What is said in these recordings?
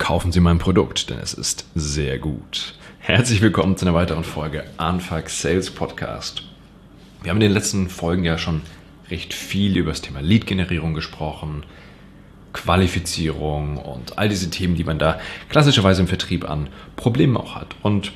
kaufen Sie mein Produkt, denn es ist sehr gut. Herzlich willkommen zu einer weiteren Folge Anfang Sales Podcast. Wir haben in den letzten Folgen ja schon recht viel über das Thema Lead-Generierung gesprochen, Qualifizierung und all diese Themen, die man da klassischerweise im Vertrieb an Problemen auch hat. Und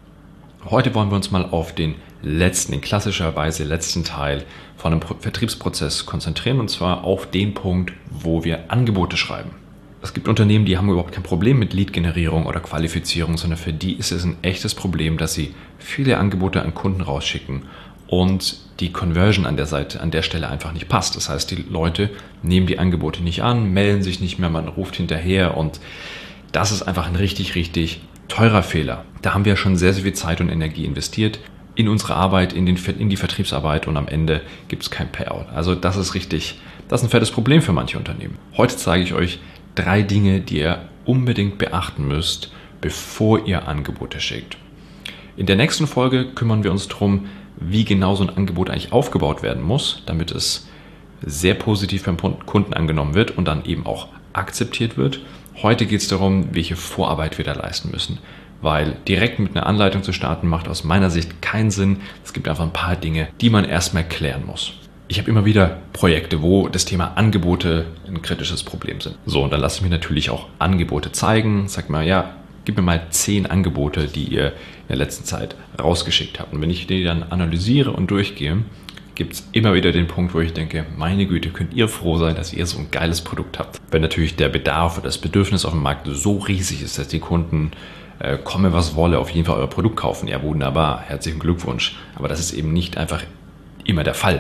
heute wollen wir uns mal auf den klassischerweise letzten Teil von einem Vertriebsprozess konzentrieren, und zwar auf den Punkt, wo wir Angebote schreiben. Es gibt Unternehmen, die haben überhaupt kein Problem mit Lead-Generierung oder Qualifizierung, sondern für die ist es ein echtes Problem, dass sie viele Angebote an Kunden rausschicken und die Conversion an der Stelle einfach nicht passt. Das heißt, die Leute nehmen die Angebote nicht an, melden sich nicht mehr, man ruft hinterher, und das ist einfach ein richtig, richtig teurer Fehler. Da haben wir schon sehr, sehr viel Zeit und Energie investiert in unsere Arbeit, in die Vertriebsarbeit, und am Ende gibt es kein Payout. Also das ist ein fettes Problem für manche Unternehmen. Heute zeige ich euch 3 Dinge, die ihr unbedingt beachten müsst, bevor ihr Angebote schickt. In der nächsten Folge kümmern wir uns darum, wie genau so ein Angebot eigentlich aufgebaut werden muss, damit es sehr positiv beim Kunden angenommen wird und dann eben auch akzeptiert wird. Heute geht es darum, welche Vorarbeit wir da leisten müssen, weil direkt mit einer Anleitung zu starten macht aus meiner Sicht keinen Sinn. Es gibt einfach ein paar Dinge, die man erstmal klären muss. Ich habe immer wieder Projekte, wo das Thema Angebote ein kritisches Problem sind. So, und dann lasse ich mir natürlich auch Angebote zeigen. Sag mal, ja, gib mir mal 10 Angebote, die ihr in der letzten Zeit rausgeschickt habt. Und wenn ich die dann analysiere und durchgehe, gibt es immer wieder den Punkt, wo ich denke, meine Güte, könnt ihr froh sein, dass ihr so ein geiles Produkt habt. Wenn natürlich der Bedarf oder das Bedürfnis auf dem Markt so riesig ist, dass die Kunden komme was wolle, auf jeden Fall euer Produkt kaufen. Ja, wunderbar, herzlichen Glückwunsch. Aber das ist eben nicht einfach immer der Fall.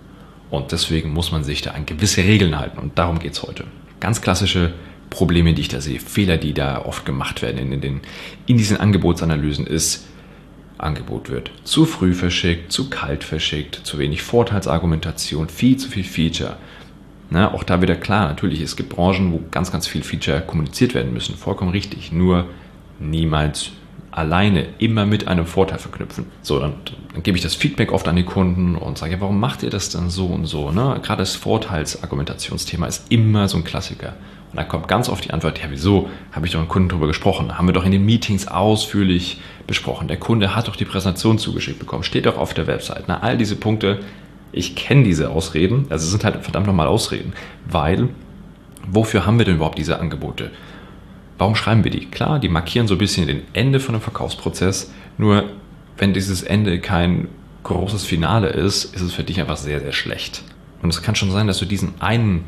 Und deswegen muss man sich da an gewisse Regeln halten. Und darum geht es heute. Ganz klassische Probleme, die ich da sehe, Fehler, die da oft gemacht werden in diesen Angebotsanalysen, ist, Angebot wird zu früh verschickt, zu kalt verschickt, zu wenig Vorteilsargumentation, viel zu viel Feature. Na, auch da wieder klar, natürlich, es gibt Branchen, wo ganz, ganz viel Feature kommuniziert werden müssen. Vollkommen richtig. Nur niemals alleine, immer mit einem Vorteil verknüpfen. So, dann gebe ich das Feedback oft an die Kunden und sage, ja, warum macht ihr das dann so und so? Ne? Gerade das Vorteilsargumentationsthema ist immer so ein Klassiker. Und da kommt ganz oft die Antwort, ja, wieso? Habe ich doch mit dem Kunden drüber gesprochen. Haben wir doch in den Meetings ausführlich besprochen. Der Kunde hat doch die Präsentation zugeschickt bekommen. Steht doch auf der Website. Na, all diese Punkte, ich kenne diese Ausreden. Also es sind halt verdammt nochmal Ausreden. Weil, wofür haben wir denn überhaupt diese Angebote? Warum schreiben wir die? Klar, die markieren so ein bisschen den Ende von einem Verkaufsprozess. Nur, wenn dieses Ende kein großes Finale ist, ist es für dich einfach sehr, sehr schlecht. Und es kann schon sein, dass du diesem einen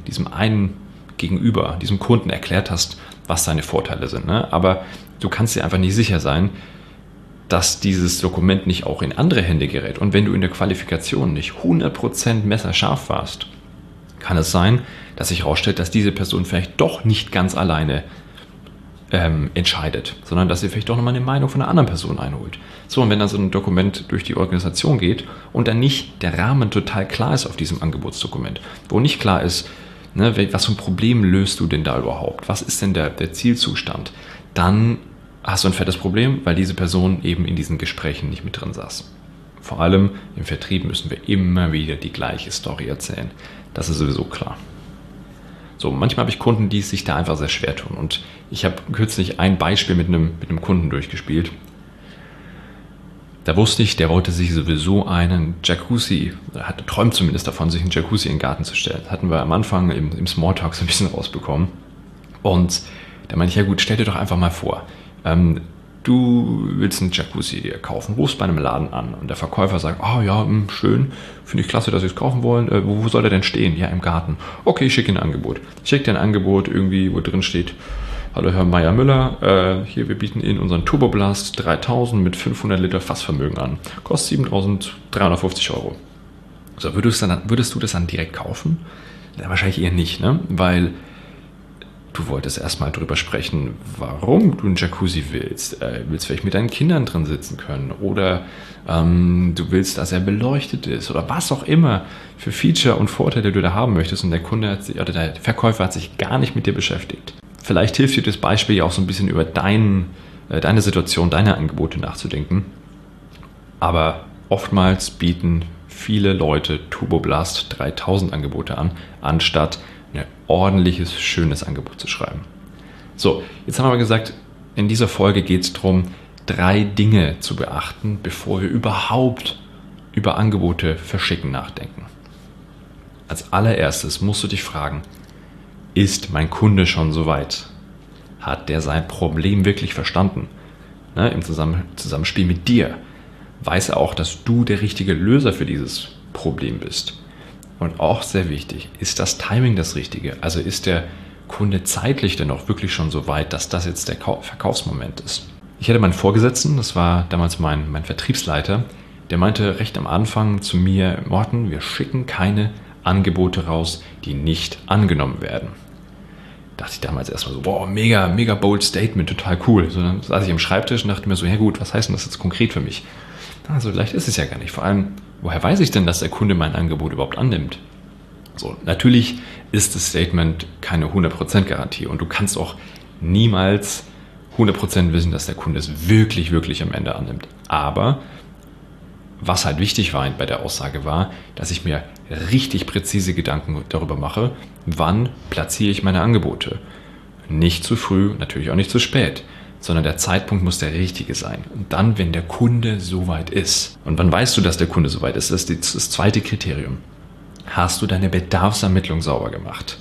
Gegenüber, diesem Kunden erklärt hast, was seine Vorteile sind. Ne? Aber du kannst dir einfach nicht sicher sein, dass dieses Dokument nicht auch in andere Hände gerät. Und wenn du in der Qualifikation nicht 100% messerscharf warst, kann es sein, dass sich herausstellt, dass diese Person vielleicht doch nicht ganz alleine entscheidet, sondern dass sie vielleicht doch nochmal eine Meinung von einer anderen Person einholt. So, und wenn dann so ein Dokument durch die Organisation geht und dann nicht der Rahmen total klar ist auf diesem Angebotsdokument, wo nicht klar ist, ne, was für ein Problem löst du denn da überhaupt, was ist denn der Zielzustand, dann hast du ein fettes Problem, weil diese Person eben in diesen Gesprächen nicht mit drin saß. Vor allem im Vertrieb müssen wir immer wieder die gleiche Story erzählen. Das ist sowieso klar. So, manchmal habe ich Kunden, die sich da einfach sehr schwer tun. Und ich habe kürzlich ein Beispiel mit einem Kunden durchgespielt. Da wusste ich, der wollte sich sowieso einen Jacuzzi, träumt zumindest davon, sich einen Jacuzzi in den Garten zu stellen. Das hatten wir am Anfang im Smalltalk so ein bisschen rausbekommen. Und da meinte ich, ja gut, stell dir doch einfach mal vor, du willst einen Jacuzzi dir kaufen, rufst bei einem Laden an und der Verkäufer sagt, oh ja, schön, finde ich klasse, dass Sie es kaufen wollen. Wo soll er denn stehen? Ja, im Garten. Okay, ich schicke Ihnen ein Angebot. Ich schicke dir ein Angebot irgendwie, wo drin steht, hallo Herr Meier-Müller, hier, wir bieten Ihnen unseren Turboblast 3000 mit 500 Liter Fassvermögen an. Kostet 7.350 €. So, würdest du das dann direkt kaufen? Ja, wahrscheinlich eher nicht, ne? Weil du wolltest erstmal drüber sprechen, warum du einen Jacuzzi willst. Willst vielleicht mit deinen Kindern drin sitzen können oder du willst, dass er beleuchtet ist oder was auch immer für Feature und Vorteile du da haben möchtest, und der Verkäufer hat sich gar nicht mit dir beschäftigt. Vielleicht hilft dir das Beispiel ja auch so ein bisschen über deine Situation, deine Angebote nachzudenken. Aber oftmals bieten viele Leute Turboblast 3000 Angebote an, anstatt ein ordentliches, schönes Angebot zu schreiben. So, jetzt haben wir gesagt, in dieser Folge geht es darum, 3 Dinge zu beachten, bevor wir überhaupt über Angebote verschicken nachdenken. Als allererstes musst du dich fragen, ist mein Kunde schon soweit? Hat der sein Problem wirklich verstanden? Im Zusammenspiel mit dir. Weiß er auch, dass du der richtige Löser für dieses Problem bist? Und auch sehr wichtig, ist das Timing das Richtige? Also ist der Kunde zeitlich denn auch wirklich schon so weit, dass das jetzt der Verkaufsmoment ist? Ich hatte meinen Vorgesetzten, das war damals mein Vertriebsleiter, der meinte recht am Anfang zu mir, Morten, wir schicken keine Angebote raus, die nicht angenommen werden. Dachte ich damals erstmal so, wow, mega, mega bold Statement, total cool. So, dann saß ich am Schreibtisch und dachte mir so, ja gut, was heißt denn das jetzt konkret für mich? Also leicht ist es ja gar nicht. Vor allem, woher weiß ich denn, dass der Kunde mein Angebot überhaupt annimmt? So, natürlich ist das Statement keine 100% Garantie und du kannst auch niemals 100% wissen, dass der Kunde es wirklich, wirklich am Ende annimmt. Aber was halt wichtig war bei der Aussage war, dass ich mir richtig präzise Gedanken darüber mache, wann platziere ich meine Angebote. Nicht zu früh, natürlich auch nicht zu spät, sondern der Zeitpunkt muss der richtige sein. Und dann, wenn der Kunde soweit ist. Und wann weißt du, dass der Kunde soweit ist? Das ist das zweite Kriterium. Hast du deine Bedarfsermittlung sauber gemacht?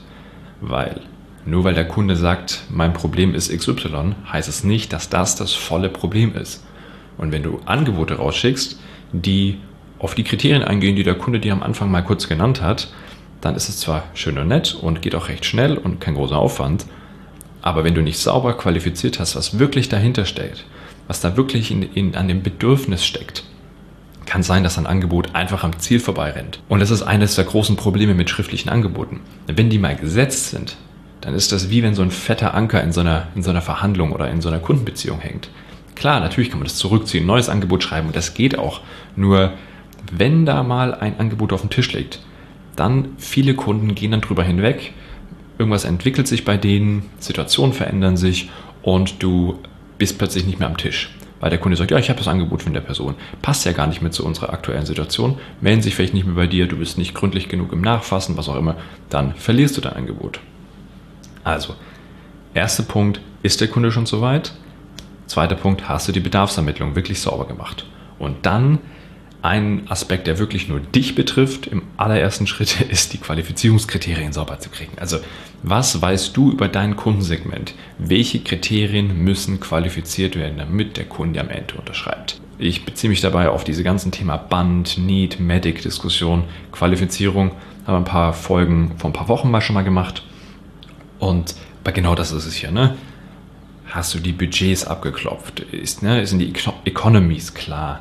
Nur weil der Kunde sagt, mein Problem ist XY, heißt es nicht, dass das volle Problem ist. Und wenn du Angebote rausschickst, die auf die Kriterien eingehen, die der Kunde dir am Anfang mal kurz genannt hat, dann ist es zwar schön und nett und geht auch recht schnell und kein großer Aufwand, aber wenn du nicht sauber qualifiziert hast, was wirklich dahinter steckt, was da wirklich an dem Bedürfnis steckt, kann sein, dass ein Angebot einfach am Ziel vorbeirennt. Und das ist eines der großen Probleme mit schriftlichen Angeboten. Wenn die mal gesetzt sind, dann ist das wie wenn so ein fetter Anker in so einer Verhandlung oder in so einer Kundenbeziehung hängt. Klar, natürlich kann man das zurückziehen, ein neues Angebot schreiben und das geht auch. Nur wenn da mal ein Angebot auf dem Tisch liegt, dann viele Kunden gehen dann drüber hinweg, irgendwas entwickelt sich bei denen, Situationen verändern sich und du bist plötzlich nicht mehr am Tisch. Weil der Kunde sagt, ja, ich habe das Angebot von der Person, passt ja gar nicht mehr zu unserer aktuellen Situation, melden sich vielleicht nicht mehr bei dir, du bist nicht gründlich genug im Nachfassen, was auch immer, dann verlierst du dein Angebot. Also, erster Punkt, ist der Kunde schon soweit? Zweiter Punkt, hast du die Bedarfsermittlung wirklich sauber gemacht? Und dann ein Aspekt, der wirklich nur dich betrifft, im allerersten Schritt ist die Qualifizierungskriterien sauber zu kriegen. Also was weißt du über dein Kundensegment? Welche Kriterien müssen qualifiziert werden, damit der Kunde am Ende unterschreibt? Ich beziehe mich dabei auf diese ganzen Thema Band, Need, Medic, Diskussion, Qualifizierung. Habe ein paar Folgen vor ein paar Wochen schon mal gemacht. Und genau das ist es hier, ne? Hast du die Budgets abgeklopft? Sind die Economies klar?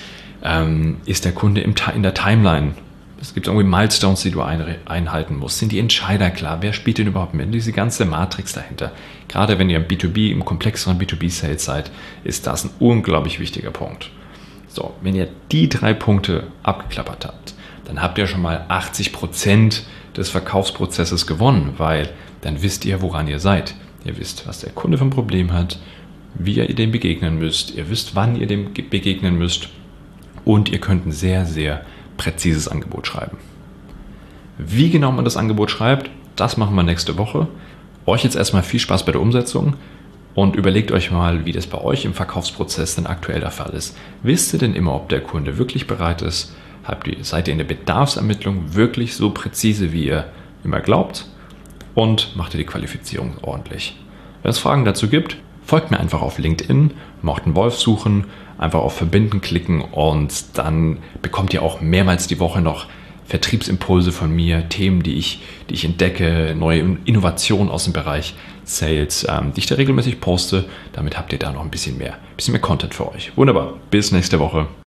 Ist der Kunde in der Timeline? Es gibt irgendwie Milestones, die du einhalten musst. Sind die Entscheider klar? Wer spielt denn überhaupt mit? Diese ganze Matrix dahinter. Gerade wenn ihr im B2B, im komplexeren B2B-Sales seid, ist das ein unglaublich wichtiger Punkt. So, wenn ihr die 3 Punkte abgeklappert habt, dann habt ihr schon mal 80% des Verkaufsprozesses gewonnen, weil dann wisst ihr, woran ihr seid. Ihr wisst, was der Kunde für ein Problem hat, wie ihr dem begegnen müsst. Ihr wisst, wann ihr dem begegnen müsst. Und ihr könnt ein sehr, sehr präzises Angebot schreiben. Wie genau man das Angebot schreibt, das machen wir nächste Woche. Euch jetzt erstmal viel Spaß bei der Umsetzung und überlegt euch mal, wie das bei euch im Verkaufsprozess denn aktuell der Fall ist. Wisst ihr denn immer, ob der Kunde wirklich bereit ist? Seid ihr in der Bedarfsermittlung wirklich so präzise, wie ihr immer glaubt? Und macht ihr die Qualifizierung ordentlich? Wenn es Fragen dazu gibt, folgt mir einfach auf LinkedIn, Morten Wolf suchen, einfach auf Verbinden klicken und dann bekommt ihr auch mehrmals die Woche noch Vertriebsimpulse von mir, Themen, die ich entdecke, neue Innovationen aus dem Bereich Sales, die ich da regelmäßig poste. Damit habt ihr da noch ein bisschen mehr Content für euch. Wunderbar, bis nächste Woche.